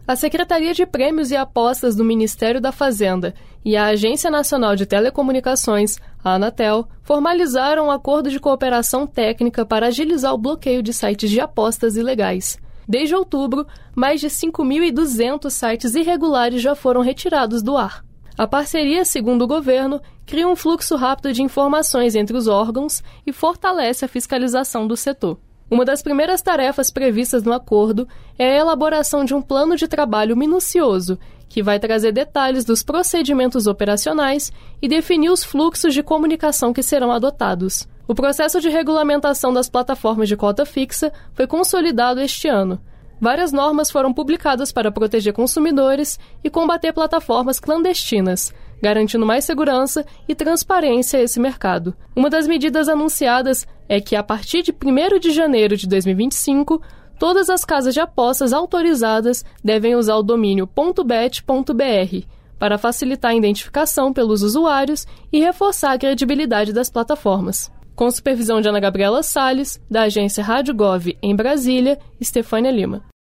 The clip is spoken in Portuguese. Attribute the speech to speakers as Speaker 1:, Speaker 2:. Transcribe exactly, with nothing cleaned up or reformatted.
Speaker 1: A Secretaria de Prêmios e Apostas do Ministério da Fazenda e a Agência Nacional de Telecomunicações, a Anatel, formalizaram um acordo de cooperação técnica para agilizar o bloqueio de sites de apostas ilegais. Desde outubro, mais de cinco mil e duzentos sites irregulares já foram retirados do ar. A parceria, segundo o governo, cria um fluxo rápido de informações entre os órgãos e fortalece a fiscalização do setor. Uma das primeiras tarefas previstas no acordo é a elaboração de um plano de trabalho minucioso, que vai trazer detalhes dos procedimentos operacionais e definir os fluxos de comunicação que serão adotados. O processo de regulamentação das plataformas de cota fixa foi consolidado este ano. Várias normas foram publicadas para proteger consumidores e combater plataformas clandestinas, garantindo mais segurança e transparência a esse mercado. Uma das medidas anunciadas é que, a partir de primeiro de janeiro de dois mil e vinte e cinco, todas as casas de apostas autorizadas devem usar o domínio .bet ponto b r para facilitar a identificação pelos usuários e reforçar a credibilidade das plataformas. Com supervisão de Ana Gabriela Salles, da agência Rádio Gov em Brasília, Estefânia Lima.